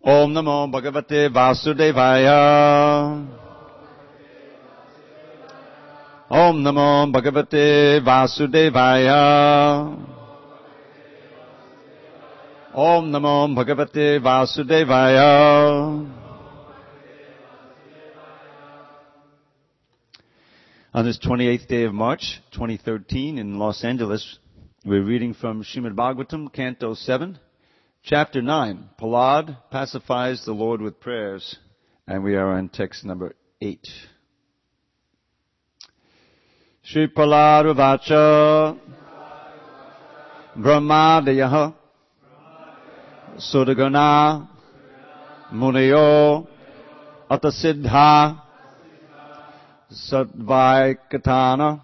Om Namo Bhagavate Vasudevaya. Om Namo Bhagavate Vasudevaya. Om Namo Bhagavate Vasudevaya. On this 28th day of March, 2013 in Los Angeles, we're reading from Srimad Bhagavatam, Canto 7, Chapter 9, Prahlad pacifies the Lord with prayers, and we are on text number 8. Shri Prahlad Uvacha Brahmadayaha Sudagana Munayo Atasiddha Sadvaikatana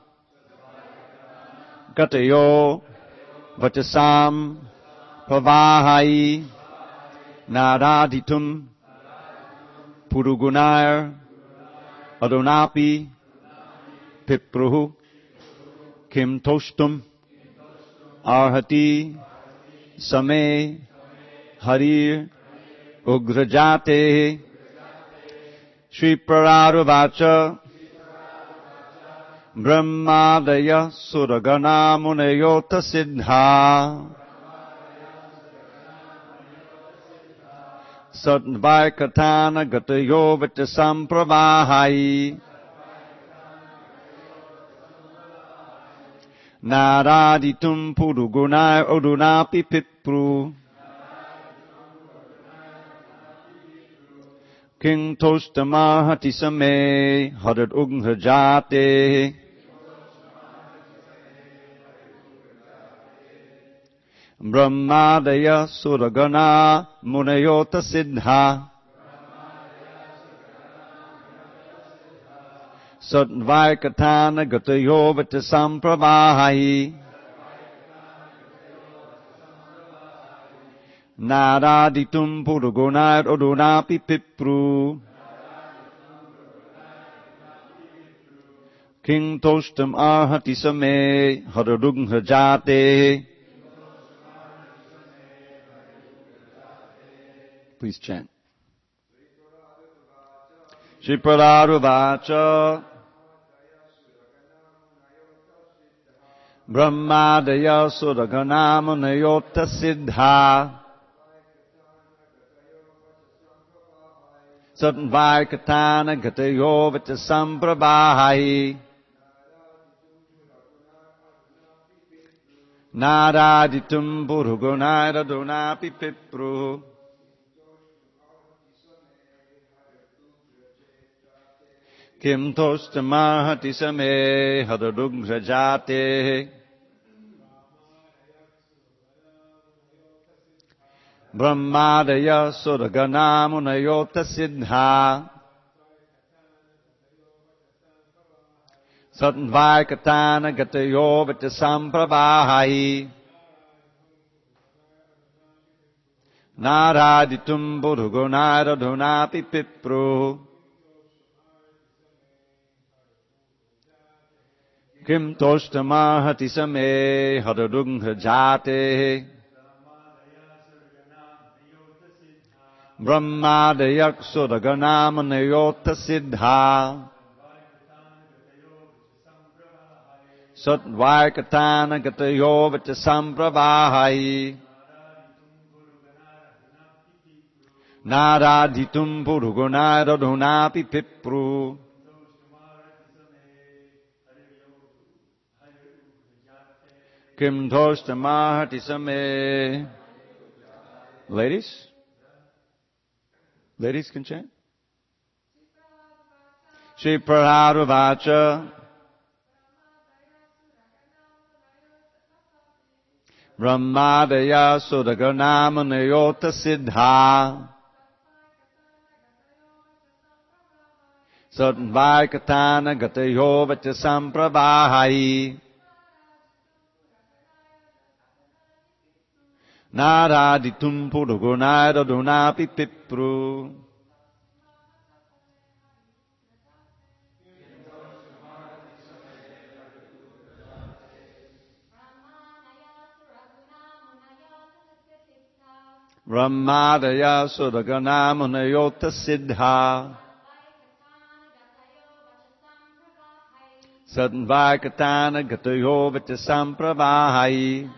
Gatayo Vachasam Pavahai Naraditum Purugunair Adonapi Pipruhu Kim Toshtum Arhati Same Harir Ugrajate Shri Prahlad Brahmadaya Suragana Munayota Siddha Sadvaikatana Gatayo Vachasam Pravahai Naraditum Purugunai Odunapi Pipru King Tostamahati Same Hadad Ugnhajate Brahmadaya Suragana Munayota Siddha Sadvaikatana Gatayo Vachasam Pravahai Naraditum Purugunai Odunapi Pipru King Tostam Arhati Same Hadadughnhajate. Please chant. Shri Prahlad Uvacha Brahmadaya Suragana Munayota Siddha Sadvaikatana Gatayo Vachasam Prabhai Naraditum Purugunai Radunapi Pipru Kim Tostamahati Same Hadadughrajate Brahmadaya Suragana Munayota Siddha Sadvaikatana Gatayo Vachasam Prabhai Naraditum Purugunai Radunapi Pipru Kim Tostamahati Same Hadadughnhajate Brahmadayak Suragana Munayota Siddha Sadvaikatana Gatayo Vachasam Prabhai Naraditum Purugunai Radunapi Pipru Kim Tostamahati Same. Ladies? Ladies can chant. Shri Prahlad Uvacha Brahmadaya Suragana Munayota Siddha Sadvaikatana Gatayo Vachasam Prabhai Naraditum Purugunai Radunapi Pipru Brahmadaya Suragana Munayota Siddha Sattvaikatana Gatayo Vitasam Pravahai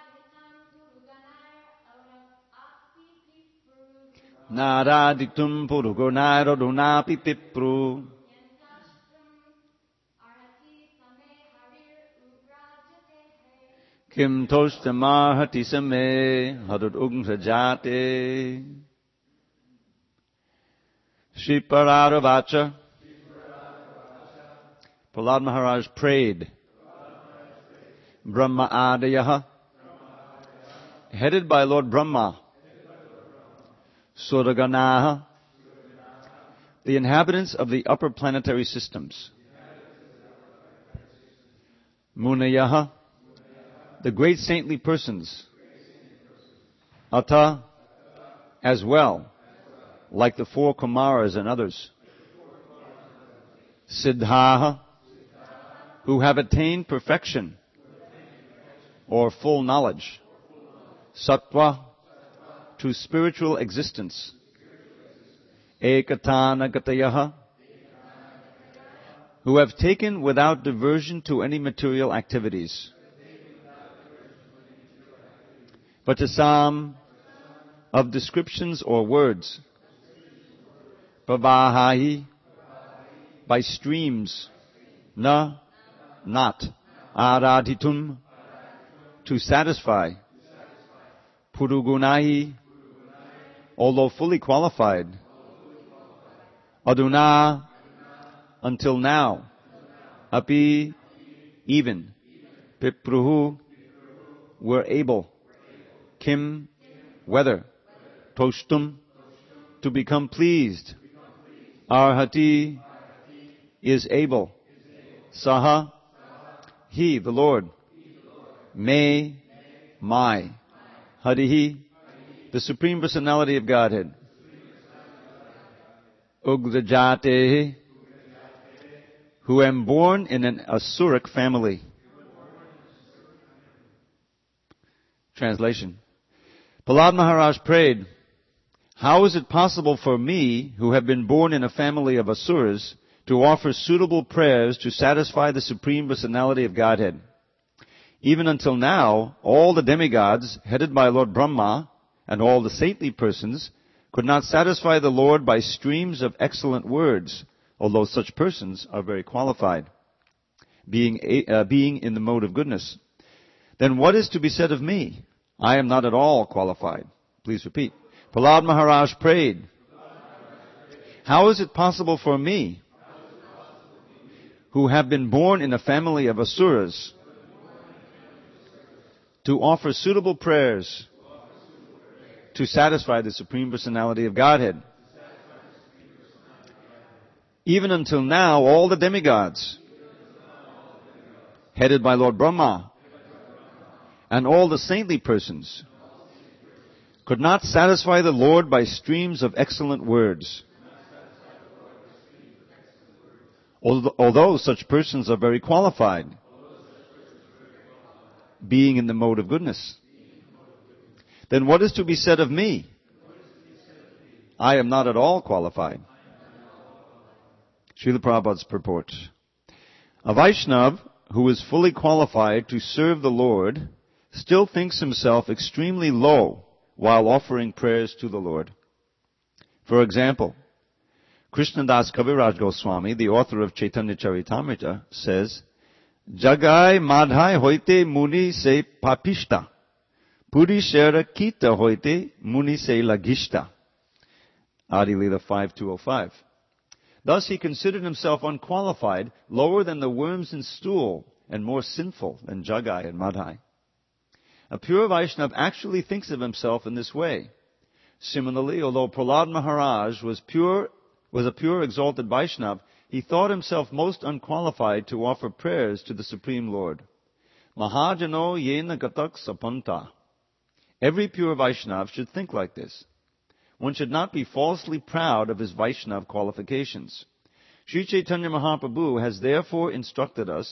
Naraditum Purugunairo Dunapi Pipru Kim Toshtamahati Same Hadut Ugnsajate Shri Pararavacha. Prahlad Maharaj prayed. Brahma Adayaha, headed by Lord Brahma. Suraganaha, the inhabitants of the upper planetary systems. Munayaha, the great saintly persons. Ata, as well, like the four Kumaras and others. Siddhaha, who have attained perfection or full knowledge. Sattva, to spiritual existence. Ekatana Gatayaha, who have taken without diversion to any material activities. Vatasam, of descriptions or words. Pravahahi, by streams. Na, not. Aradhitum, to satisfy. Purugunahi, although fully qualified. Aduna, until now. Api, even. Pipruhu, were able. Kim, whether. Toshtum, to become pleased. Arhati, is able. Saha, he, the Lord. May, my. Harihi, the Supreme Personality of Godhead. Ugrajate, who am born in an Asuric family. Translation. Prahlad Maharaj prayed, how is it possible for me, who have been born in a family of Asuras, to offer suitable prayers to satisfy the Supreme Personality of Godhead? Even until now, all the demigods, headed by Lord Brahma, and all the saintly persons, could not satisfy the Lord by streams of excellent words, although such persons are very qualified, being in the mode of goodness. Then what is to be said of me? I am not at all qualified. Please repeat. Prahlad Maharaj prayed, how is it possible for me, who have been born in a family of Asuras, to offer suitable prayers to satisfy the Supreme Personality of Godhead? Even until now, all the demigods, headed by Lord Brahma, and all the saintly persons, could not satisfy the Lord by streams of excellent words, although such persons are very qualified, being in the mode of goodness. Then what is to be said of me? I am not at all qualified. Srila Prabhupada's purport. A Vaishnav who is fully qualified to serve the Lord still thinks himself extremely low while offering prayers to the Lord. For example, Krishnadas Kaviraj Goswami, the author of Chaitanya Charitamrita, says, Jagai madhai hoite muni se papishta, puri shera kita hoite muni se lagishta. Adi Lila 5205. Thus he considered himself unqualified, lower than the worms in stool, and more sinful than Jagai and Madhai. A pure Vaishnav actually thinks of himself in this way. Similarly, although Prahlad Maharaj was a pure exalted Vaishnav, he thought himself most unqualified to offer prayers to the Supreme Lord. Mahajano yena gatak sapanta. Every pure Vaishnav should think like this. One should not be falsely proud of his Vaishnav qualifications. Sri Chaitanya Mahaprabhu has therefore instructed us,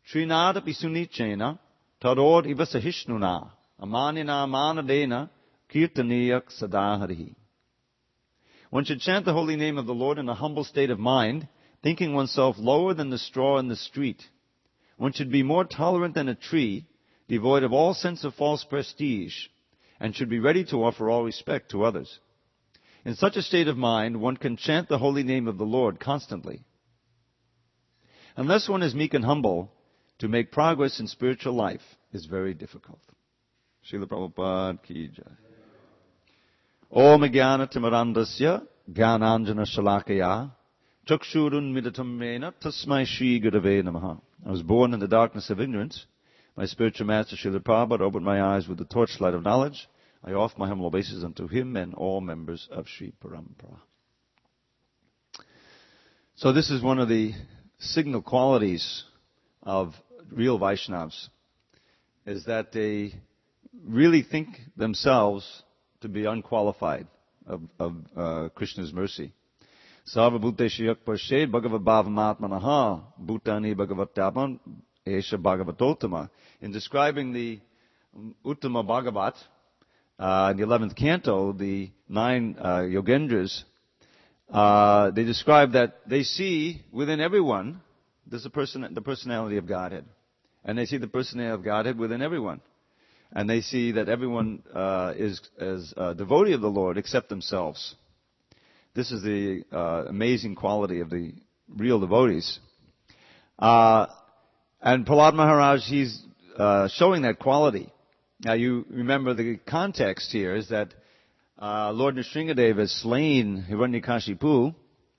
Trinadapi sunichena, tarod iva sahishnuna, amanina manadena, kirtaniyak sadaharihi. One should chant the holy name of the Lord in a humble state of mind, thinking oneself lower than the straw in the street. One should be more tolerant than a tree, devoid of all sense of false prestige, and should be ready to offer all respect to others. In such a state of mind, one can chant the holy name of the Lord constantly. Unless one is meek and humble, to make progress in spiritual life is very difficult. Srila Prabhupada ki jai. Om Jnana Timirandasya Jnananjana Shalakaya Chakshurun Midatam Mena Tasmai Shri Gurave Namaha. I was born in the darkness of ignorance. My spiritual master Srila Prabhupada opened my eyes with the torchlight of knowledge. I offer my humble obeisance unto him and all members of Sri Parampara. So this is one of the signal qualities of real Vaishnavas, is that they really think themselves to be unqualified of Krishna's mercy. Sarva bhuteshu yak parshed bhagavad bhavamatmanaha bhutani bhagavatapan esha bhagavatottama. In describing the Uttama Bhagavat, in the 11th canto, the 9 Yogendras, they describe that they see within everyone there's the personality of Godhead. And they see the personality of Godhead within everyone. And they see that everyone is a devotee of the Lord except themselves. This is the amazing quality of the real devotees. And Prahlad Maharaj, he's showing that quality. Now you remember the context here is that Lord Nrsingadeva has slain Hiranyakashipu,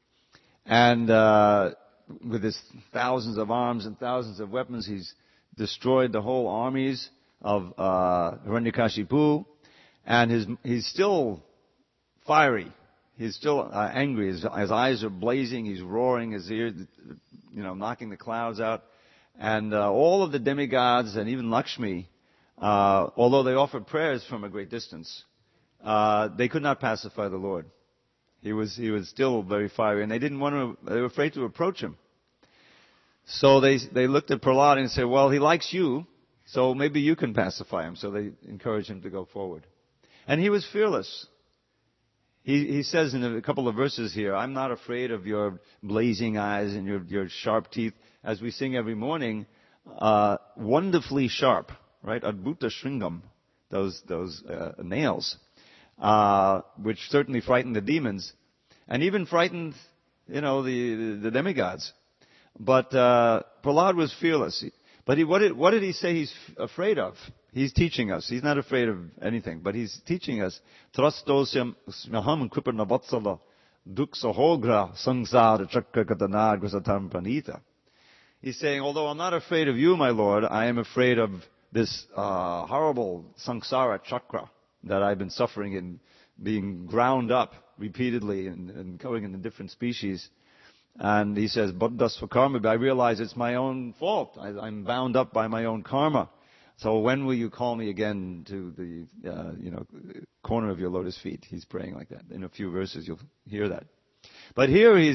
and with his thousands of arms and thousands of weapons, he's destroyed the whole armies of Hiranyakashipu, and he's still fiery. He's still angry. His eyes are blazing. He's roaring. His ears, knocking the clouds out. And all of the demigods and even Lakshmi, although they offered prayers from a great distance, they could not pacify the Lord. He was still very fiery, and they were afraid to approach him. So they looked at Prahlad and said, well, he likes you, so maybe you can pacify him. So they encouraged him to go forward. And he was fearless. He says in a couple of verses here, I'm not afraid of your blazing eyes and your sharp teeth. As we sing every morning, wonderfully sharp, right? Adbhuta Shringam, those nails, which certainly frightened the demons, and even frightened, the demigods. But Prahlad was fearless. But what did he say he's afraid of? He's teaching us. He's not afraid of anything, but he's teaching us. Trastosyam smaham kripanavatsala duksahogra sangsara chakrakatanagrasatam pranita. He's saying, although I'm not afraid of you, my Lord, I am afraid of this horrible samsara chakra that I've been suffering in, being ground up repeatedly and going into different species. And he says, Buddhas for karma, but I realize it's my own fault. I'm bound up by my own karma. So when will you call me again to the corner of your lotus feet? He's praying like that. In a few verses you'll hear that. But here he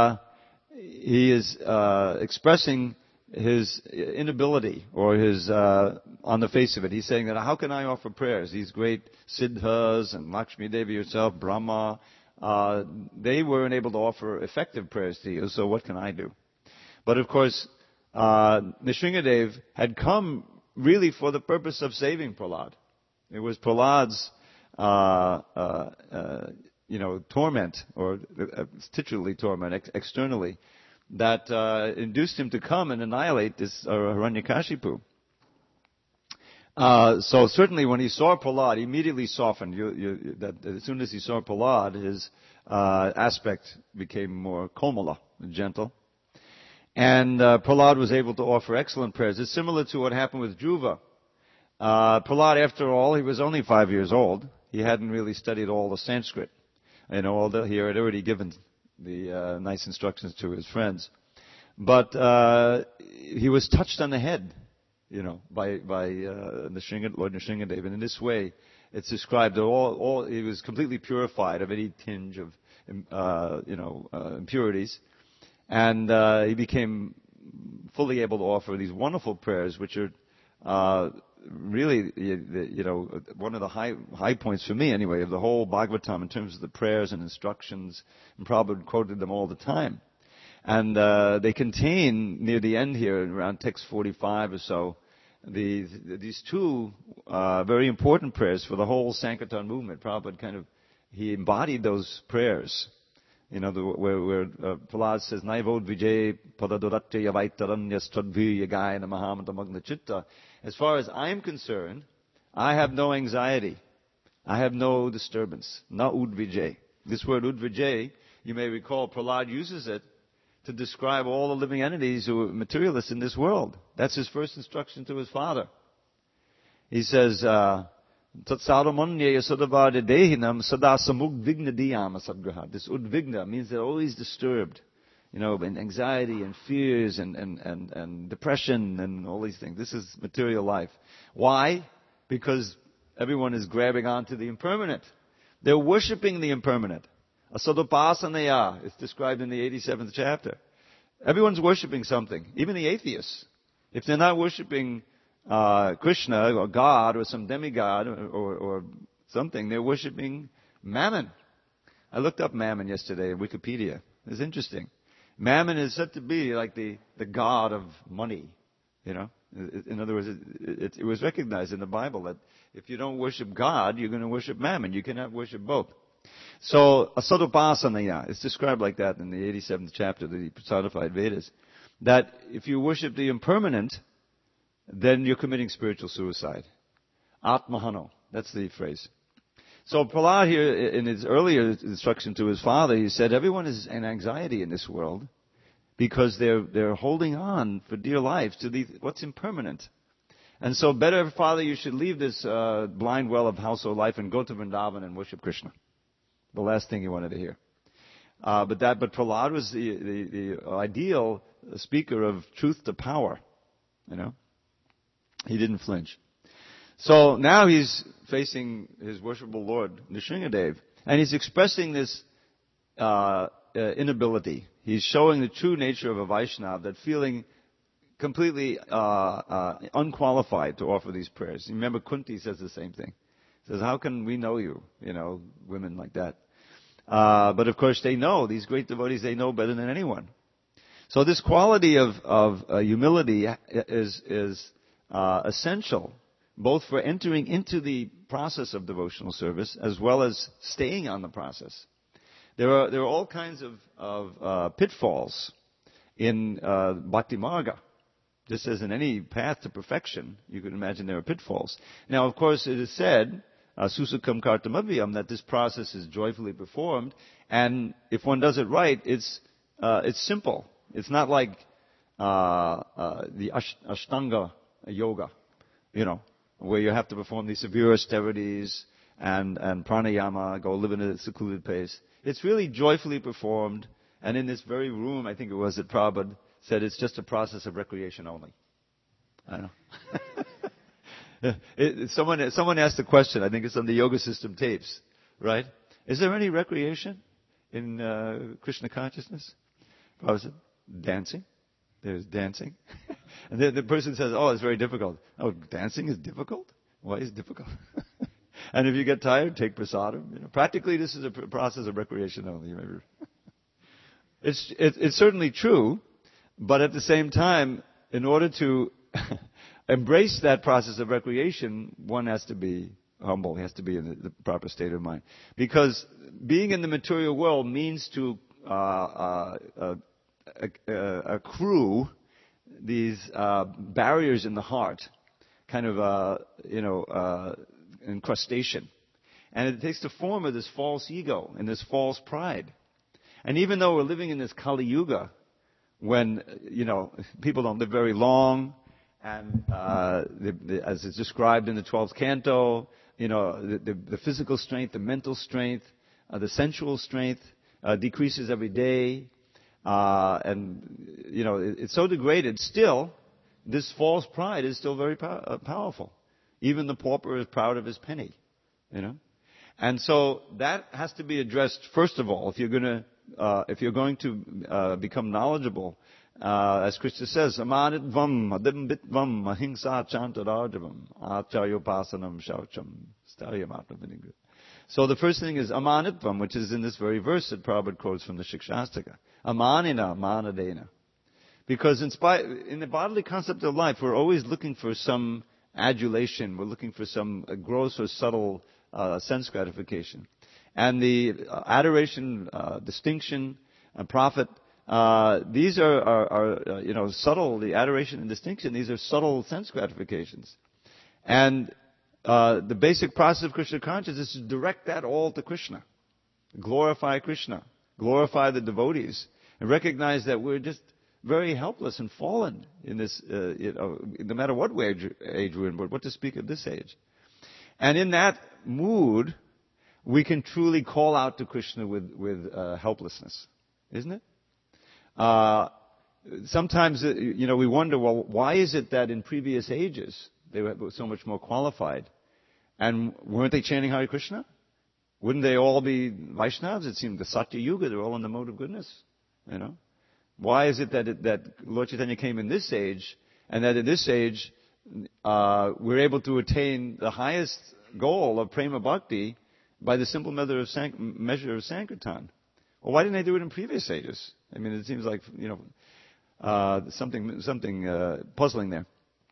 is expressing his inability, or his on the face of it. He's saying that how can I offer prayers? These great Siddhas and Lakshmi Devi herself, Brahma, they weren't able to offer effective prayers to you, so what can I do? But of course, Nrsingadev had come really for the purpose of saving Prahlad. It was Prahlad's, torment, or titularly torment, externally, that induced him to come and annihilate this Hiranyakashipu. So certainly when he saw Prahlad, he immediately softened. As soon as he saw Prahlad, his aspect became more komala, gentle. And Prahlad was able to offer excellent prayers. It's similar to what happened with Dhruva. Prahlad, after all, he was only 5 years old. He hadn't really studied all the Sanskrit. He had already given the nice instructions to his friends. But he was touched on the head, by Lord Nrsingadev. And in this way, it's described that he was completely purified of any tinge of impurities. And he became fully able to offer these wonderful prayers, which are really, one of the high points for me anyway of the whole Bhagavatam in terms of the prayers and instructions, and Prabhupada quoted them all the time. And they contain, near the end here, around text 45 or so, these two very important prayers for the whole Sankirtan movement. Prabhupada he embodied those prayers. Where Prahlad says, Naivod Vijay Padadoratya Yavaitaran Yastradvi Yagayana Mahamanta Magna Chitta. As far as I'm concerned, I have no anxiety. I have no disturbance. Na udvijay. This word udvijay, you may recall, Prahlad uses it to describe all the living entities who are materialists in this world. That's his first instruction to his father. He says, Tat saramanya yasodavada dehinam sada samugvigna diyama sadgraha. This udvigna means they're always disturbed. And anxiety and fears and depression and all these things. This is material life. Why? Because everyone is grabbing onto the impermanent. They're worshipping the impermanent. Asadopasanaya is described in the 87th chapter. Everyone's worshipping something, even the atheists. If they're not worshipping Krishna or God or some demigod or something, they're worshipping Mammon. I looked up Mammon yesterday in Wikipedia. It's interesting. Mammon is said to be like the god of money. In other words, it was recognized in the Bible that if you don't worship God, you're going to worship Mammon. You cannot worship both. So, asadopasanaya, it's described like that in the 87th chapter of the personified Vedas, that if you worship the impermanent, then you're committing spiritual suicide. Atmahano, that's the phrase. So Prahlad here, in his earlier instruction to his father, he said everyone is in anxiety in this world because they're holding on for dear life to what's impermanent. And so better, Father, you should leave this blind well of household life and go to Vrindavan and worship Krishna. The last thing he wanted to hear. But Prahlad was the ideal speaker of truth to power. He didn't flinch. So now he's facing his worshipful Lord, Nrsingadev, and he's expressing this inability. He's showing the true nature of a Vaishnava, that feeling completely unqualified to offer these prayers. You remember Kunti says the same thing. He says, how can we know you? Women like that. But of course they know, these great devotees, they know better than anyone. So this quality of humility is essential, both for entering into the process of devotional service as well as staying on the process. There are all kinds of pitfalls in Bhakti Marga. Just as in any path to perfection, you can imagine there are pitfalls. Now, of course, it is said, susukam kartamavyam, that this process is joyfully performed, and if one does it right, it's simple. It's not like the Ashtanga yoga, where you have to perform these severe austerities and pranayama, go live in a secluded place. It's really joyfully performed, and in this very room, I think it was that Prabhupada said it's just a process of recreation only. I don't know. Someone asked the question, I think it's on the Yoga System tapes, right? Is there any recreation in Krishna consciousness? Prabhupada said, dancing. There's dancing. And then the person says, oh, it's very difficult. Oh, dancing is difficult? Why is it difficult? And if you get tired, take prasadam. Practically, this is a process of recreation only. It's certainly true, but at the same time, in order to embrace that process of recreation, one has to be humble. He has to be in the proper state of mind. Because being in the material world means to accrue these barriers in the heart, kind of incrustation, and it takes the form of this false ego and this false pride. And even though we're living in this Kali Yuga, when people don't live very long, and as it's described in the 12th canto, the physical strength, the mental strength, the sensual strength decreases every day. It's so degraded. Still, this false pride is still very powerful. Even the pauper is proud of his penny, And so that has to be addressed first of all if you're going to become knowledgeable as Krishna says, amanitvam, adimbitvam, ahimsa chantararjavam, acharyopasanam shaucham, sthayamatmavinigri. So the first thing is amanitvam, which is in this very verse that Prabhupada quotes from the Shikshashtaka. Amanina, manadena. Because in the bodily concept of life, we're always looking for some adulation. We're looking for some gross or subtle sense gratification. And the adoration, distinction, profit, these are subtle. The adoration and distinction, these are subtle sense gratifications. And the basic process of Krishna consciousness is to direct that all to Krishna. Glorify Krishna. Glorify the devotees. And recognize that we're just very helpless and fallen in this, no matter what age we're in, but what to speak of this age. And in that mood, we can truly call out to Krishna with helplessness, isn't it? Sometimes, we wonder, well, why is it that in previous ages they were so much more qualified? And weren't they chanting Hare Krishna? Wouldn't they all be Vaishnavas? It seemed the Satya Yuga, they're all in the mode of goodness, Why is it that Lord Chaitanya came in this age, and that in this age we're able to attain the highest goal of prema bhakti by the simple measure of Sankirtan? Well, why didn't they do it in previous ages? I mean, it seems like something puzzling there.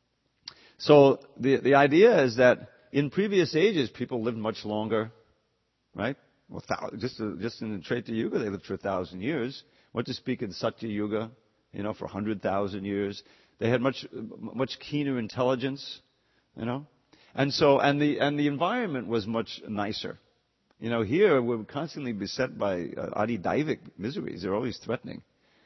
So the idea is that in previous ages people lived much longer, right? Well, just in the Treta Yuga they lived for 1,000 years. What to speak of the Satya Yuga, for 100,000 years. They had much keener intelligence, and the environment was much nicer. Here we're constantly beset by adi-daivic miseries. They're always threatening.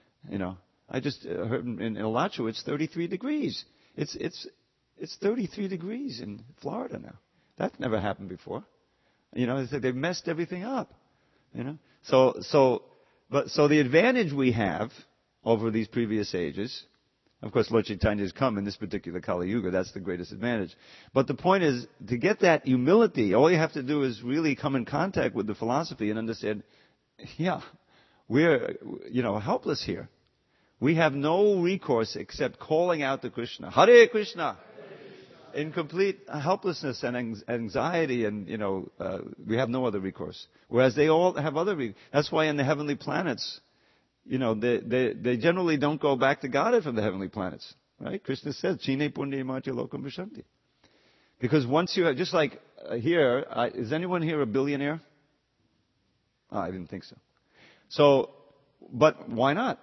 I just heard in Alachua it's 33 degrees. It's 33 degrees in Florida now. That never happened before. They've messed everything up. So the advantage we have over these previous ages, of course, Lord Chaitanya has come in this particular Kali Yuga. That's the greatest advantage. But the point is, to get that humility, all you have to do is really come in contact with the philosophy and understand, we're, helpless here. We have no recourse except calling out to Krishna. Hare Krishna! In complete helplessness and anxiety, and we have no other recourse. Whereas they all have other. That's why in the heavenly planets, they generally don't go back to Godhead from the heavenly planets, right? Krishna says, "Chine punye matya lokam vishanti." Because once you have, just like here, is anyone here a billionaire? Oh, I didn't think so. So, but why not?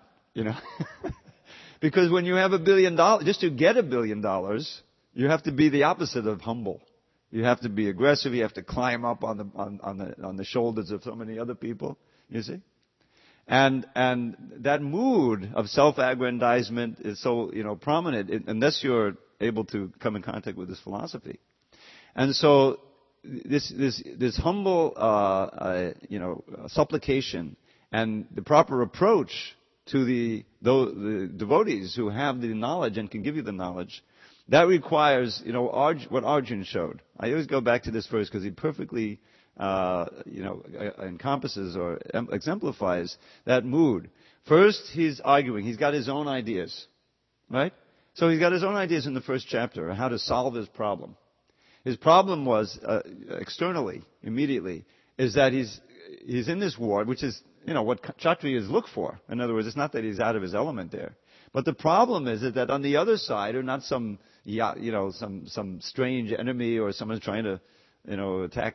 Because when you have $1 billion, just to get $1 billion. You have to be the opposite of humble. You have to be aggressive. You have to climb up on the shoulders of so many other people. You see, and that mood of self-aggrandizement is so prominent unless you're able to come in contact with this philosophy. And so this humble supplication and the proper approach to the devotees who have the knowledge and can give you the knowledge. That requires, what Arjuna showed. I always go back to this verse because he perfectly, encompasses or exemplifies that mood. First, he's arguing. He's got his own ideas, right? So he's got his own ideas in the first chapter on how to solve his problem. His problem was, externally, immediately, is that he's in this war, which is, what Kshatriyas look for. In other words, it's not that he's out of his element there. But the problem is that on the other side are not some strange enemy or someone trying to, attack,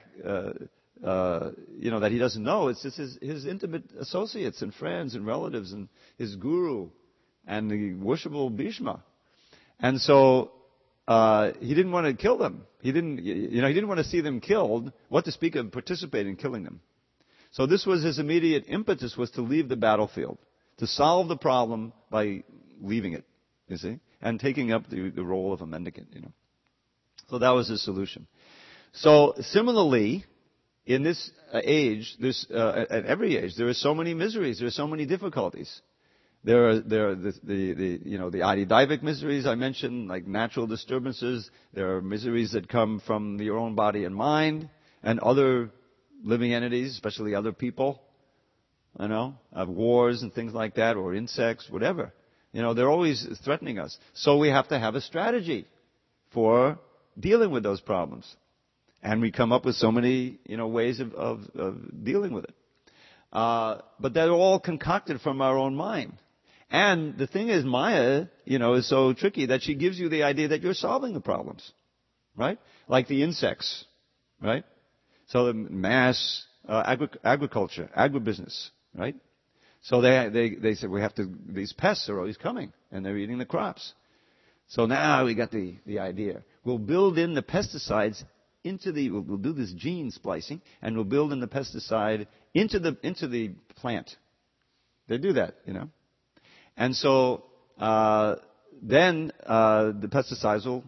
that he doesn't know. It's just his intimate associates and friends and relatives and his guru and the worshipful Bhishma. And so, he didn't want to kill them. He didn't want to see them killed. What to speak of participating in killing them. So this was his immediate impetus, was to leave the battlefield, to solve the problem by leaving it, you see, and taking up the role of a mendicant, So that was his solution. So similarly, in this age, at every age, there are so many miseries, there are so many difficulties. There are the adi-daivic miseries I mentioned, like natural disturbances. There are miseries that come from your own body and mind, and other living entities, especially other people, of wars and things like that, or insects, whatever. They're always threatening us. So we have to have a strategy for dealing with those problems. And we come up with so many, ways of dealing with it. But they're all concocted from our own mind. And the thing is, Maya, is so tricky that she gives you the idea that you're solving the problems. Right? Like the insects. Right? So the mass agriculture, agribusiness. Right? So they said these pests are always coming and they're eating the crops. So now we got the idea. We'll build in the pesticides we'll do this gene splicing and we'll build in the pesticide into the plant. They do that, And so, then, the pesticides will,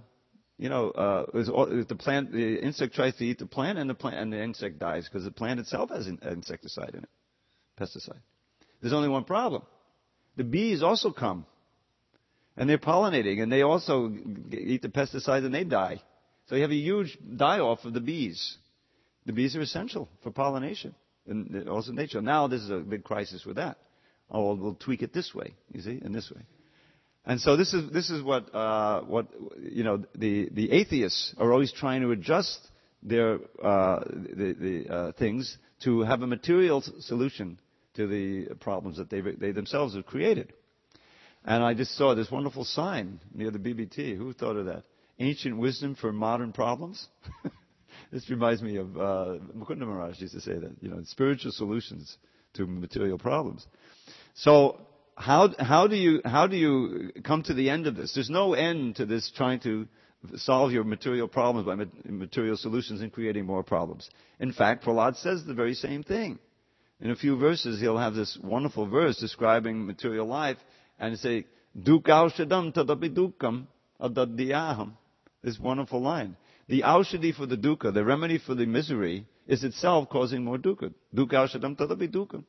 the insect tries to eat the plant and the insect dies because the plant itself has an insecticide in it. Pesticide. There's only one problem. The bees also come. And they're pollinating and they also eat the pesticides and they die. So you have a huge die-off of the bees. The bees are essential for pollination and also nature. Now this is a big crisis with that. Oh, we'll tweak it this way, you see, and this way. And so this is what the atheists are always trying to adjust their things to have a material solution to the problems that they themselves have created. And I just saw this wonderful sign near the BBT. Who thought of that? Ancient wisdom for modern problems. This reminds me of Mukunda Maharaj used to say that, spiritual solutions to material problems. So how do you come to the end of this? There's no end to this trying to solve your material problems by material solutions and creating more problems. In fact, Prahlad says the very same thing. In a few verses, he'll have this wonderful verse describing material life and say, Dukkaushadam tadapi dukkam adadhyaham. This wonderful line. The aushadhi for the dukkha, the remedy for the misery, is itself causing more dukkha. Dukkaushadam tadapi dukkam.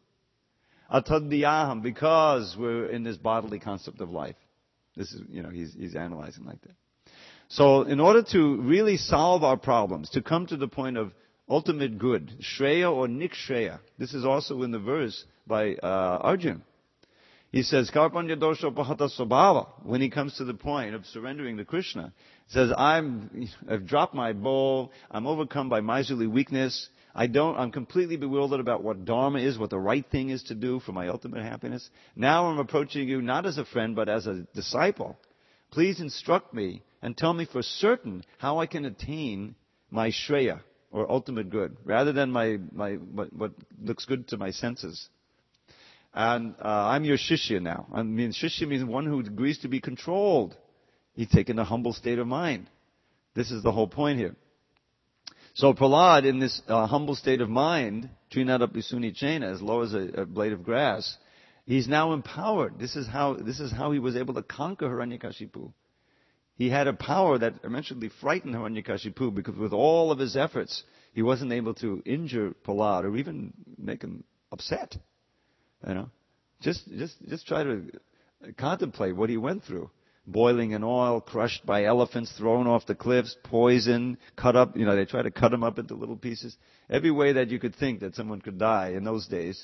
Atadhyaham, because we're in this bodily concept of life. This is, he's analyzing like that. So in order to really solve our problems, to come to the point of ultimate good, Shreya or Nikshreya, this is also in the verse by Arjuna. He says, Karpanya dosha pahata svabhava, when he comes to the point of surrendering to Krishna. He says, I've dropped my bow, I'm overcome by miserly weakness, I'm completely bewildered about what dharma is, what the right thing is to do for my ultimate happiness. Now I'm approaching you not as a friend, but as a disciple. Please instruct me and tell me for certain how I can attain my Shreya, or ultimate good, rather than what looks good to my senses. And I'm your shishya now. I mean, shishya means one who agrees to be controlled. He's taken a humble state of mind. This is the whole point here. So Prahlad, in this humble state of mind, Trinada Pisuni Chena, as low as a blade of grass, he's now empowered. This is how he was able to conquer Hiranyakashipu. He had a power that eventually frightened Hiranyakashipu because with all of his efforts, he wasn't able to injure Prahlad or even make him upset. Just try to contemplate what he went through. Boiling in oil, crushed by elephants, thrown off the cliffs, poison, cut up, they try to cut him up into little pieces. Every way that you could think that someone could die in those days,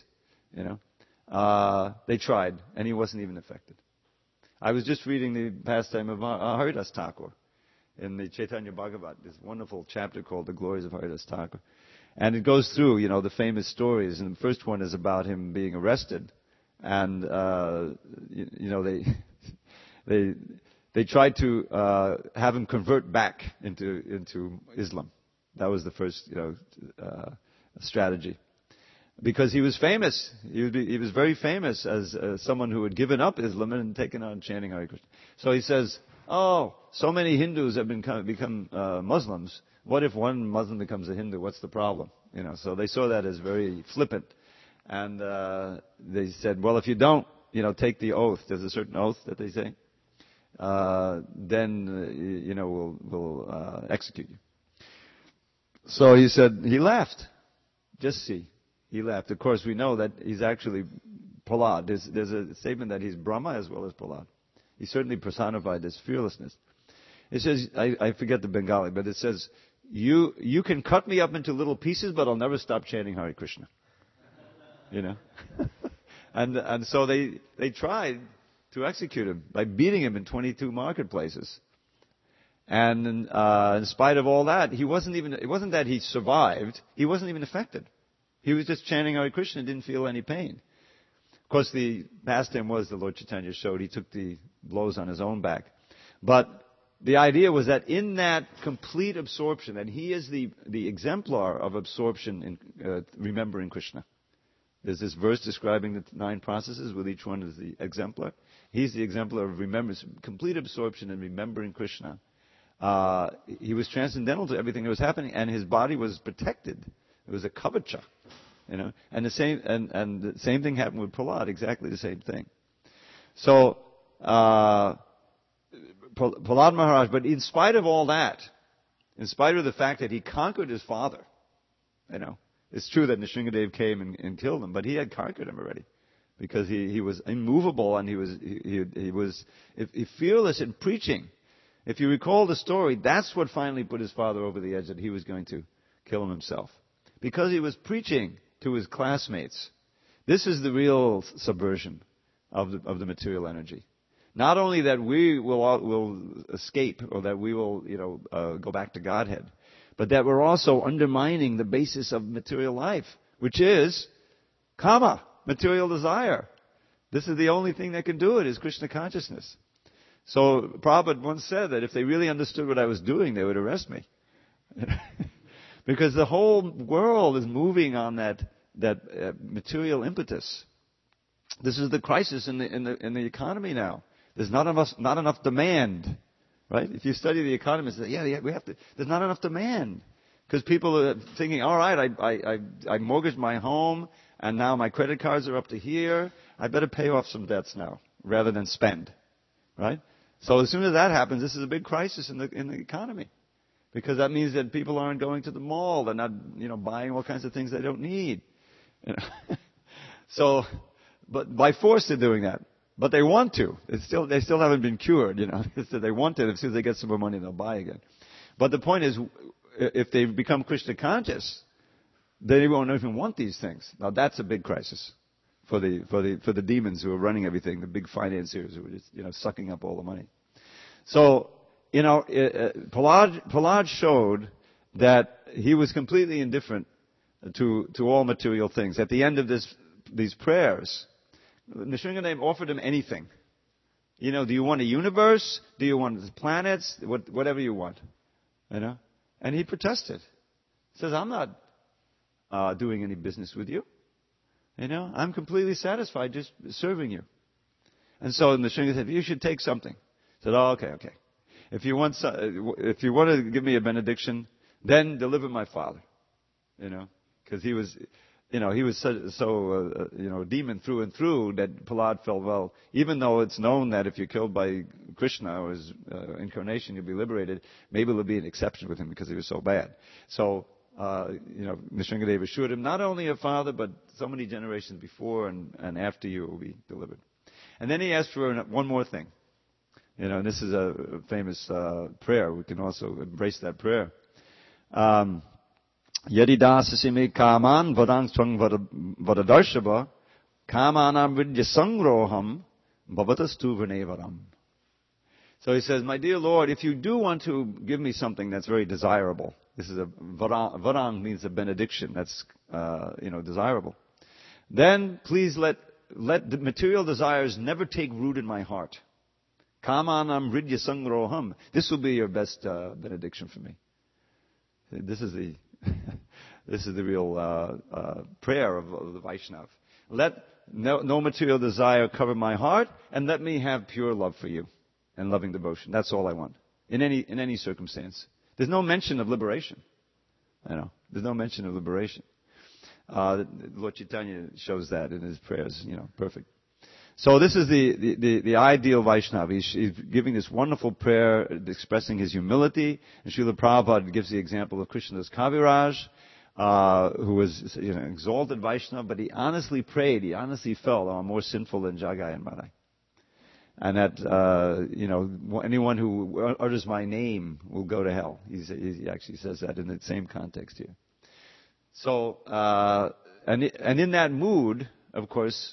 they tried, and he wasn't even affected. I was just reading the pastime of Haridas Thakur in the Chaitanya Bhagavat, this wonderful chapter called The Glories of Haridas Thakur. And it goes through, the famous stories. And the first one is about him being arrested. And, they tried to have him convert back into Islam. That was the first, strategy. Because he was famous. He was very famous as someone who had given up Islam and taken on chanting Hare Krishna. So he says, so many Hindus have become Muslims. What if one Muslim becomes a Hindu? What's the problem? So they saw that as very flippant. And they said, well, if you don't, take the oath, there's a certain oath that they say, then, we'll execute you. So he said, he laughed. Just see. He laughed. Of course, we know that he's actually Prahlad. There's a statement that he's Brahma as well as Prahlad. He certainly personified this fearlessness. It says, I forget the Bengali, but it says, you can cut me up into little pieces, but I'll never stop chanting Hare Krishna. And so they tried to execute him by beating him in 22 marketplaces. And in spite of all that, it wasn't that he survived, he wasn't even affected. He was just chanting Hare Krishna and didn't feel any pain. Of course, the pastime was, the Lord Chaitanya showed, he took the blows on his own back. But the idea was that in that complete absorption, and he is the exemplar of absorption in remembering Krishna. There's this verse describing the 9 processes, with each one as the exemplar. He's the exemplar of remembrance, complete absorption in remembering Krishna. He was transcendental to everything that was happening, and his body was protected. It was a kavacha, And the same thing happened with Prahlad. Exactly the same thing. So Prahlad Maharaj, but in spite of all that, in spite of the fact that he conquered his father, it's true that Nrsingadev came and killed him, but he had conquered him already, because he was immovable, and he was fearless in preaching. If you recall the story, that's what finally put his father over the edge, that he was going to kill him himself. Because he was preaching to his classmates. This is the real subversion of the material energy. Not only that we will escape, or that we will go back to Godhead, but that we're also undermining the basis of material life, which is kama, material desire. This is the only thing that can do it, is Krishna consciousness. So Prabhupada once said that if they really understood what I was doing, they would arrest me. Because the whole world is moving on that material impetus. This is the crisis in the economy now. There's not enough demand, right? If you study the economy, you say, we have to. There's not enough demand, because people are thinking, all right, I mortgaged my home, and now my credit cards are up to here. I better pay off some debts now rather than spend, right? So as soon as that happens, this is a big crisis in the economy. Because that means that people aren't going to the mall. They're not, buying all kinds of things they don't need. So, but by force they're doing that. But they want to. They still haven't been cured, So they want to. As soon as they get some more money, they'll buy again. But the point is, if they become Krishna conscious, they won't even want these things. Now that's a big crisis for the demons who are running everything, the big financiers who are just, sucking up all the money. So, Prahlad showed that he was completely indifferent to all material things. At the end of these prayers, Nrsingadev offered him anything. Do you want a universe? Do you want planets? Whatever you want. And he protested. He says, I'm not doing any business with you. I'm completely satisfied just serving you. And so Nrsingadev said, you should take something. He said, oh, okay. If you want to give me a benediction, then deliver my father. Because he was so demon through and through, that Prahlad felt, well, even though it's known that if you're killed by Krishna or his incarnation, you'll be liberated, maybe there'll be an exception with him because he was so bad. So, Nrsingadev assured him, not only your father, but so many generations before and after you will be delivered. And then he asked for one more thing. And this is a famous prayer. We can also embrace that prayer. Yadi dasasi me kaman vadang swang vadadarshava kamanam vidya sangroham bhavatastu vanevaram. So he says, my dear Lord, if you do want to give me something that's very desirable, this is varang means a benediction, that's desirable, then please let the material desires never take root in my heart. Kamanam ridya sangroham. This will be your best benediction for me. This is the real prayer of the Vaishnav. Let no material desire cover my heart, and let me have pure love for you and loving devotion. That's all I want in any circumstance. There's no mention of liberation. There's no mention of liberation. Lord Chaitanya shows that in his prayers. Perfect. So this is the ideal Vaishnava. He's giving this wonderful prayer, expressing his humility. And Srila Prabhupada gives the example of Krishnadas Kaviraj, who was an exalted Vaishnava, but he honestly prayed, he honestly felt, I'm more sinful than Jagai and Madai. And that, anyone who utters my name will go to hell. He actually says that in the same context here. So, and in that mood, of course,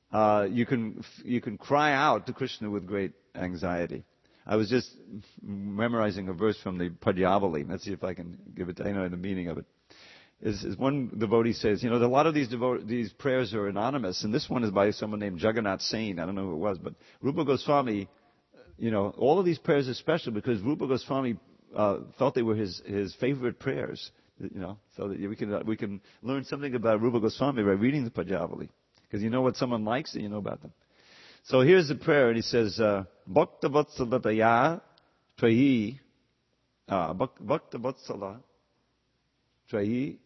you can cry out to Krishna with great anxiety. I was just memorizing a verse from the Padyavali. Let's see if I can give it. I know the meaning of it. Is one devotee says, a lot of these prayers are anonymous, and this one is by someone named Jagannath Sain. I don't know who it was, but Rupa Goswami. All of these prayers are special because Rupa Goswami felt they were his favorite prayers. So that we can learn something about Rupa Goswami by reading the Padyavali, because you know what someone likes and you know about them. So here's the prayer, and he says, Bhakta Vatsalataya Trahi, Bhakta Vatsala Trahi,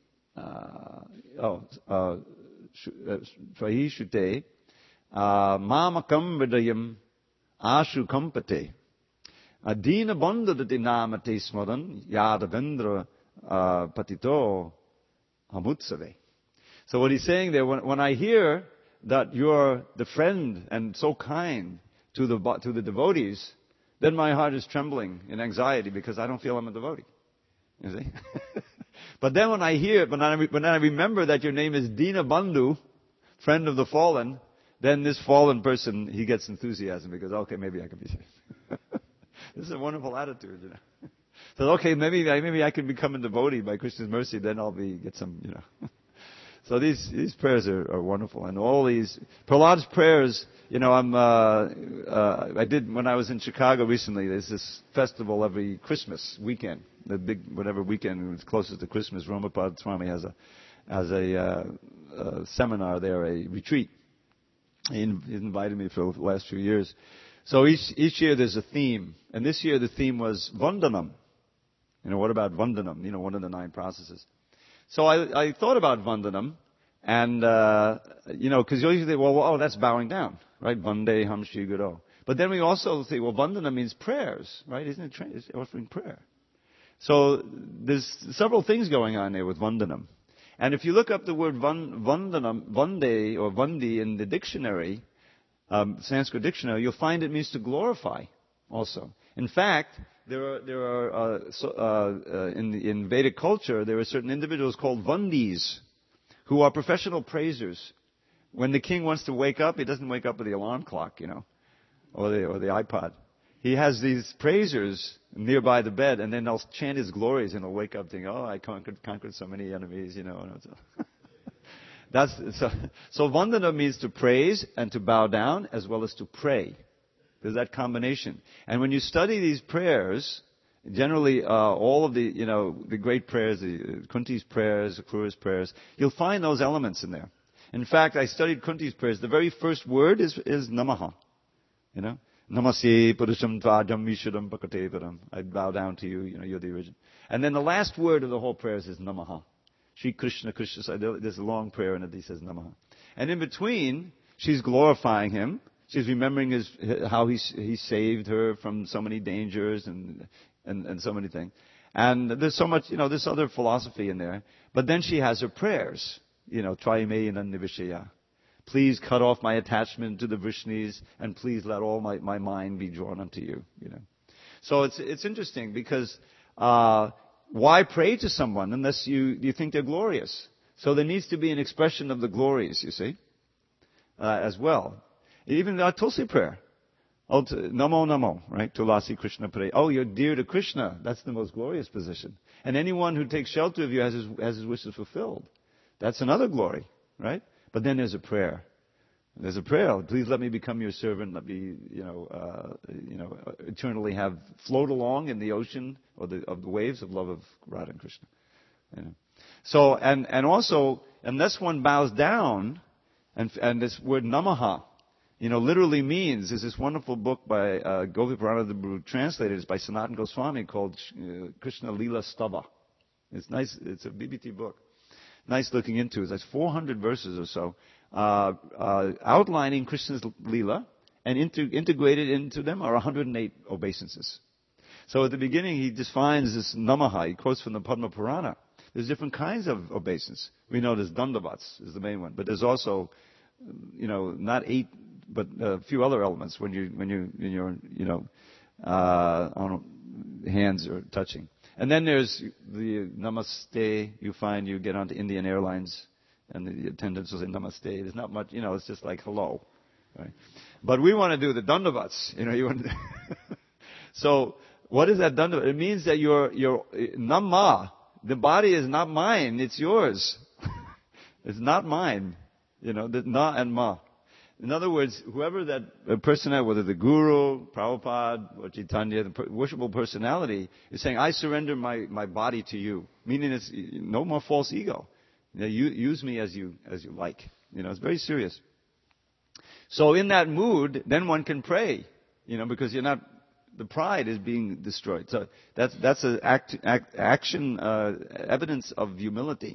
Trahi Shute, Mamakam Vidayam Ashu Kampate, Adina Bandadati Namate Smadan, Yadavendra Patito Hamutsave. So what he's saying there, when I hear that you're the friend and so kind to the devotees, then my heart is trembling in anxiety because I don't feel I'm a devotee. You see? But then when I remember that your name is Dina Bandhu, friend of the fallen, then this fallen person, he gets enthusiasm because, okay, maybe I can be saved. This is a wonderful attitude, So, okay, maybe I can become a devotee by Krishna's mercy, then I'll get some, So these prayers are wonderful, and all these Prahlad's prayers. I did when I was in Chicago recently. There's this festival every Christmas weekend, the big whatever weekend is closest to Christmas. Ramapad Swami has a seminar there, a retreat. He invited me for the last few years. So each year there's a theme, and this year the theme was Vandanam. What about Vandanam? One of the 9 processes. So I thought about Vandanam, and, because you usually think, that's bowing down, right? Vande Ham Shri Guru. But then we also think, Vandanam means prayers, right? Isn't it? It's offering prayer. So there's several things going on there with Vandanam. And if you look up the word Vandanam, Vande or Vandi in the dictionary, Sanskrit dictionary, you'll find it means to glorify also. In fact, there are in Vedic culture, there are certain individuals called Vandis who are professional praisers. When the king wants to wake up, he doesn't wake up with the alarm clock, or the iPod. He has these praisers nearby the bed, and then they'll chant his glories, and he'll wake up thinking, I conquered so many enemies, So Vandana means to praise and to bow down as well as to pray. There's that combination. And when you study these prayers, generally all of the great prayers, the Kunti's prayers, the Akrura's prayers, you'll find those elements in there. In fact, I studied Kunti's prayers. The very first word is Namaha. Namase Purusham Tvajam Vishudam Bhakatevaram. I bow down to you, you're the origin. And then the last word of the whole prayers is Namaha. Shri Krishna Krishna. There's a long prayer in it. He says Namaha. And in between, she's glorifying him. She's remembering how he saved her from so many dangers and so many things. And there's so much, this other philosophy in there. But then she has her prayers, Trayame Nandivishaya. Please cut off my attachment to the Vrishnis, and please let all my mind be drawn unto you, So it's interesting because, why pray to someone unless you think they're glorious? So there needs to be an expression of the glories, you see, as well. Even our Tulsi prayer. Namo Namo, right? Tulasi Krishna pray. You're dear to Krishna. That's the most glorious position. And anyone who takes shelter of you has his wishes fulfilled. That's another glory, right? But then there's a prayer. There's a prayer. Please let me become your servant. Let me, eternally float along in the ocean of the waves of love of Radha and Krishna. So, and also, unless one bows down, and this word Namaha, literally means, there's this wonderful book by Goviparananda translated, it's by Sanatana Goswami called Krishna Lila Stava. It's nice, it's a BBT book. Nice looking into it. It's 400 verses or so, outlining Krishna's Lila, and integrated into them are 108 obeisances. So at the beginning he defines this Namaha, he quotes from the Padma Purana. There's different kinds of obeisance. We know there's Dandavats is the main one, but there's also, not 8, but a few other elements when you're on hands are touching. And then there's the Namaste. You get onto Indian Airlines And the attendants will say namaste. There's not much, it's just like hello. Right? But we want to do the dandavats. You want to So, what is that dandavat? It means that you're namma. The body is not mine, it's yours. It's not mine. The na and ma. In other words, whoever that person, whether the guru, Prabhupada, or Chaitanya, the worshipful personality, is saying, I surrender my body to you. Meaning it's no more false ego. Use me as you like. It's very serious. So in that mood, then one can pray, because the pride is being destroyed. So that's an action, evidence of humility,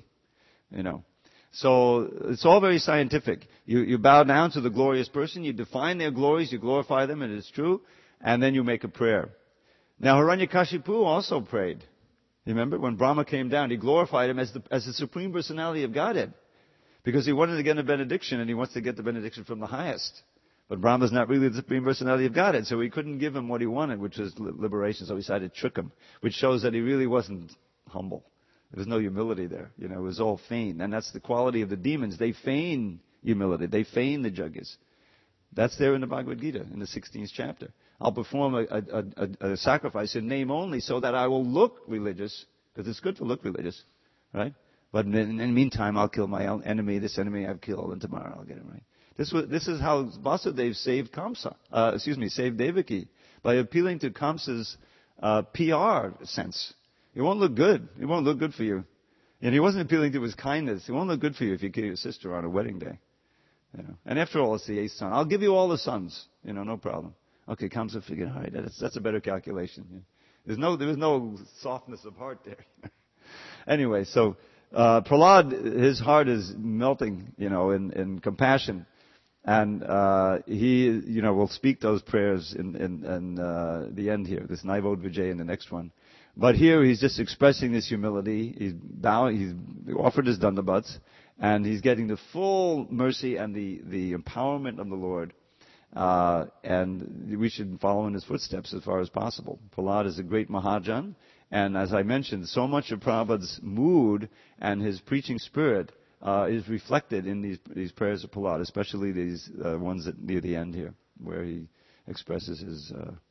So it's all very scientific. You bow down to the glorious person, you define their glories, you glorify them, and it is true, and then you make a prayer. Now Hiranyakashipu also prayed. You remember when Brahma came down, he glorified him as the Supreme Personality of Godhead. Because he wanted to get a benediction, and he wants to get the benediction from the highest. But Brahma's not really the Supreme Personality of Godhead, so he couldn't give him what he wanted, which was liberation, so he decided to trick him, which shows that he really wasn't humble. There was no humility there. It was all feign. And that's the quality of the demons. They feign humility. They feign the juggas. That's there in the Bhagavad Gita, in the 16th chapter. I'll perform a sacrifice in name only so that I will look religious, because it's good to look religious, right? But in the meantime, I'll kill my enemy, this enemy I've killed, and tomorrow I'll get it right. This is how Vasudeva saved saved Devaki, by appealing to Kamsa's PR sense. It won't look good. It won't look good for you. And he wasn't appealing to his kindness. It won't look good for you if you kill your sister on a wedding day. And after all, it's the 8th son. I'll give you all the sons. No problem. Okay, Kamsa figured, all right, that's a better calculation. There was no softness of heart there. Anyway, so Prahlad, his heart is melting, in compassion. And he, will speak those prayers in the end here, this Naivod Vijay in the next one. But here he's just expressing this humility. He's offered his dandavats, and he's getting the full mercy and the empowerment of the Lord. And we should follow in his footsteps as far as possible. Prahlad is a great Mahajan, and as I mentioned, so much of Prabhupada's mood and his preaching spirit is reflected in these prayers of Prahlad, especially these ones that near the end here, where he expresses his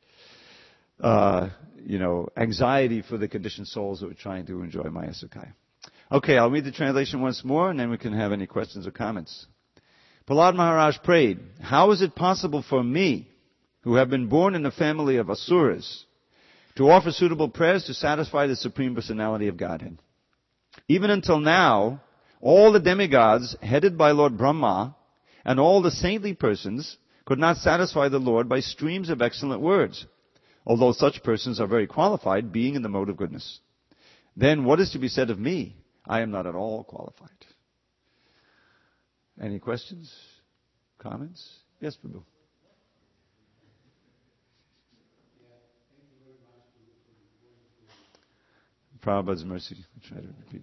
anxiety for the conditioned souls that are trying to enjoy Maya Sukhaya. Okay, I'll read the translation once more, and then we can have any questions or comments. Prahlad Maharaj prayed, how is it possible for me, who have been born in a family of asuras, to offer suitable prayers to satisfy the Supreme Personality of Godhead? Even until now, all the demigods headed by Lord Brahma and all the saintly persons could not satisfy the Lord by streams of excellent words, although such persons are very qualified, being in the mode of goodness. Then what is to be said of me? I am not at all qualified. Any questions? Comments? Yes, Prabhu. Prabhupada's mercy. I'll try to repeat.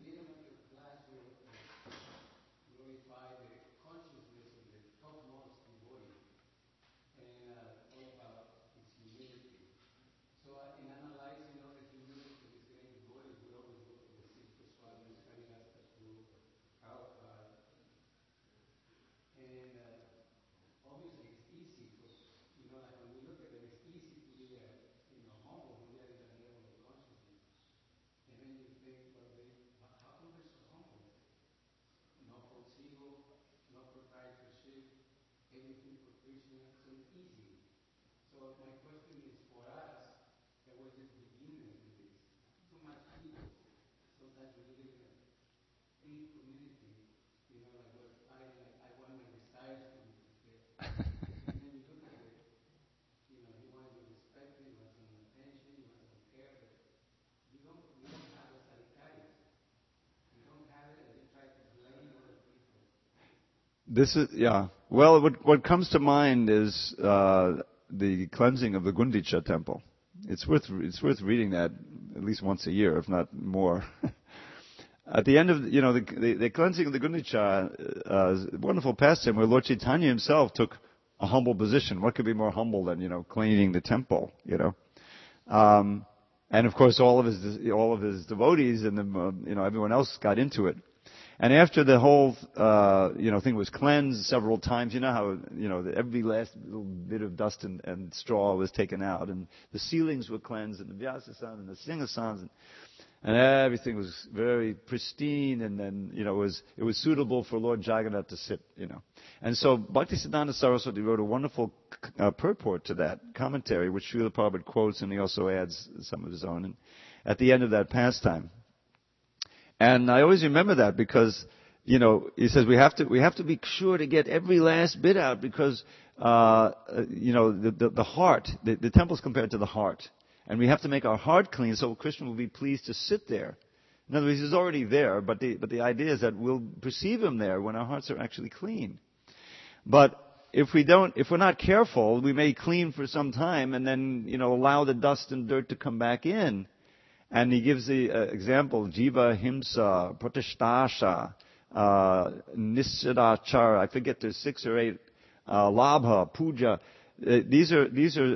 This is, yeah. Well, what comes to mind is the cleansing of the Gundicha temple. It's worth reading that at least once a year, if not more. At the end of the cleansing of the Gundicha, wonderful pastime where Lord Chaitanya himself took a humble position. What could be more humble than cleaning the temple? And of course all of his devotees and everyone else got into it. And after the whole, thing was cleansed several times, you know how, every last little bit of dust and straw was taken out, and the ceilings were cleansed, and the Vyasasans and the Singhasanas, and everything was very pristine, and then, it was suitable for Lord Jagannath to sit, And so Bhaktisiddhanta Saraswati wrote a wonderful purport to that commentary, which Srila Prabhupada quotes, and he also adds some of his own, at the end of that pastime. And I always remember that because, he says we have to be sure to get every last bit out because, the heart, the temple's compared to the heart. And we have to make our heart clean so Krishna will be pleased to sit there. In other words, he's already there, but the idea is that we'll perceive him there when our hearts are actually clean. But if we're not careful, we may clean for some time and then, allow the dust and dirt to come back in. And he gives the example, jiva, himsa, pratishtasha, nisadachara. I forget, there's 6 or 8, labha, puja. These are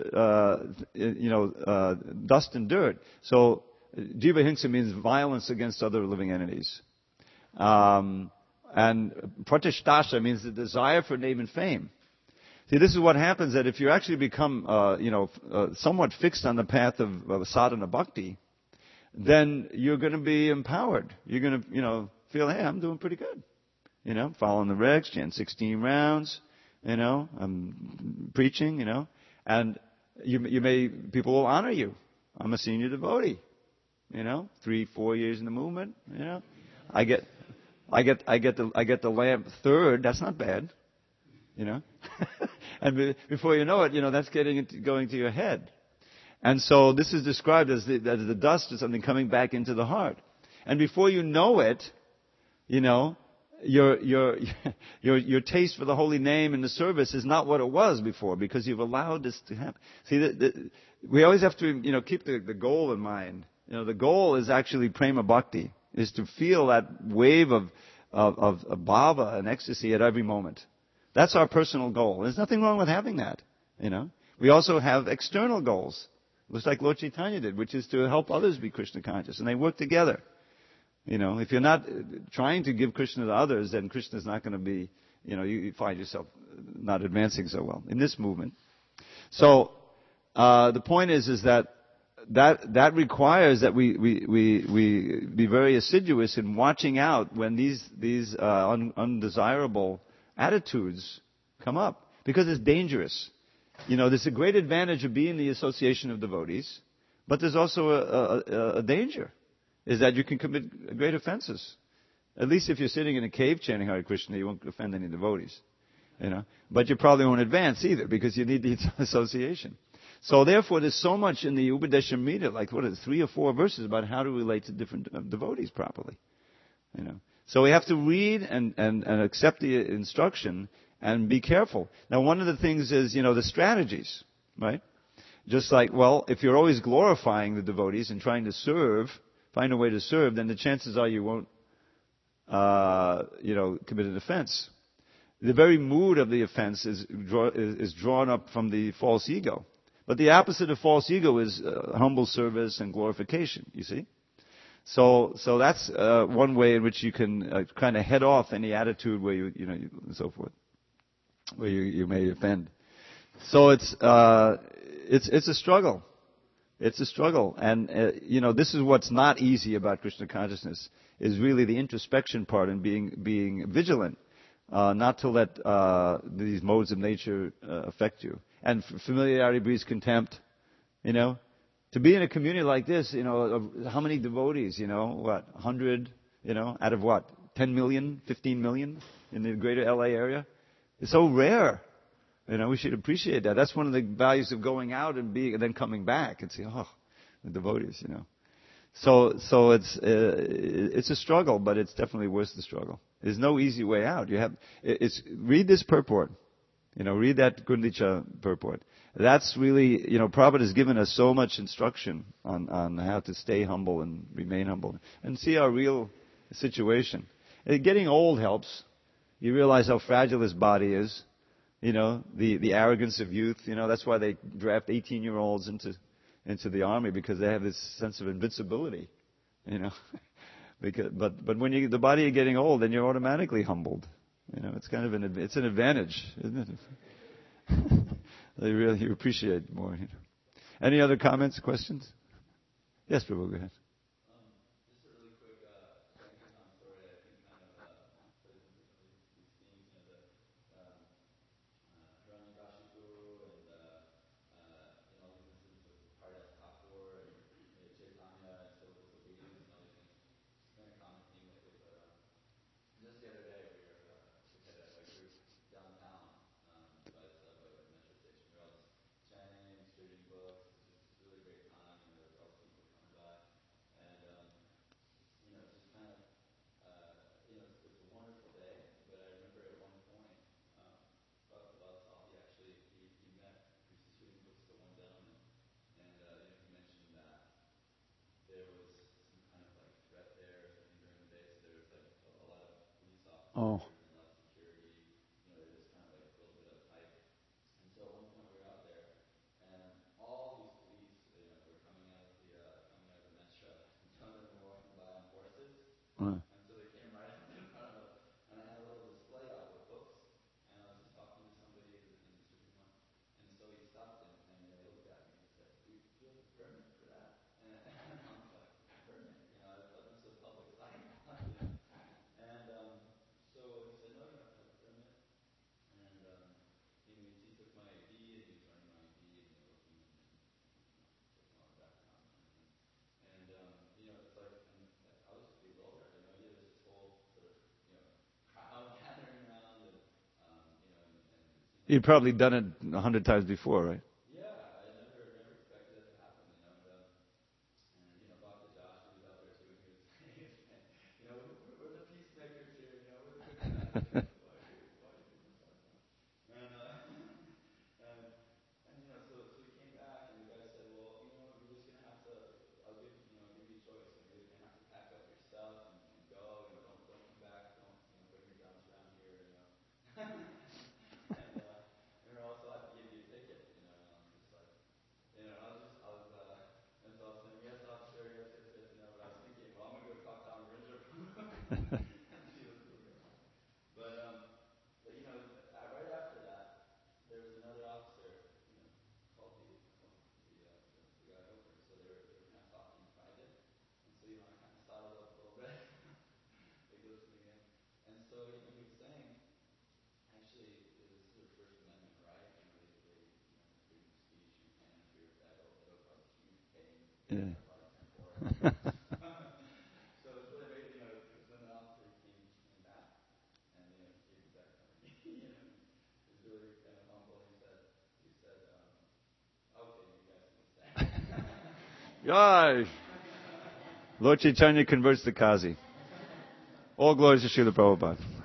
dust and dirt. So jiva himsa means violence against other living entities. And pratishtasha means the desire for name and fame. See, this is what happens, that if you actually become, somewhat fixed on the path of sadhana bhakti, then you're going to be empowered. You're going to, feel, hey, I'm doing pretty good. Following the regs, chant 16 rounds, I'm preaching, and people will honor you. I'm a senior devotee, 3-4 years in the movement, I get the lamp third. That's not bad, and before you know it, that's going to your head. And so this is described as the dust is something coming back into the heart. And before you know it, your taste for the holy name and the service is not what it was before because you've allowed this to happen. See, we always have to, keep the goal in mind. The goal is actually prema bhakti, is to feel that wave of bhava and ecstasy at every moment. That's our personal goal. There's nothing wrong with having that, We also have external goals. Looks like Lord Chaitanya did, which is to help others be Krishna conscious, and they work together. If you're not trying to give Krishna to others, then Krishna's not going to be, you find yourself not advancing so well in this movement. So the point is that requires that we be very assiduous in watching out when these undesirable attitudes come up, because it's dangerous. There's a great advantage of being in the association of devotees, but there's also a danger, is that you can commit great offenses. At least if you're sitting in a cave chanting Hare Krishna, you won't offend any devotees, But you probably won't advance either, because you need the association. So therefore, there's so much in the Upadeshamrita, like 3 or 4 verses about how to relate to different devotees properly, So we have to read and accept the instruction and be careful. Now, one of the things is, the strategies, right? Just like, if you're always glorifying the devotees and trying to find a way to serve, then the chances are you won't, commit an offense. The very mood of the offense is drawn up from the false ego. But the opposite of false ego is humble service and glorification, you see? So that's one way in which you can kind of head off any attitude where and so forth, where you may offend. So it's a struggle. It's a struggle, and this is what's not easy about Krishna consciousness, is really the introspection part and being vigilant, not to let these modes of nature affect you. And familiarity breeds contempt. To be in a community like this, of how many devotees? 100? Out of what? 10 million, 15 million in the greater LA area. It's so rare. We should appreciate that. That's one of the values of going out and then coming back and saying, the devotees, So it's a struggle, but it's definitely worth the struggle. There's no easy way out. Read this purport. Read that Gundicha purport. That's really, Prabhupada has given us so much instruction on how to stay humble and remain humble and see our real situation. Getting old helps. You realize how fragile this body is. The arrogance of youth. That's why they draft 18-year-olds into the army, because they have this sense of invincibility. But when the body is getting old, then you're automatically humbled. It's kind of it's an advantage, isn't it? They really appreciate more. Any other comments, questions? Yes, Prabhu, go ahead. Oh. You'd probably done it 100 times before, right? Yeah. Yay! Lord Chaitanya converts the Kazi. All glories to Srila Prabhupada.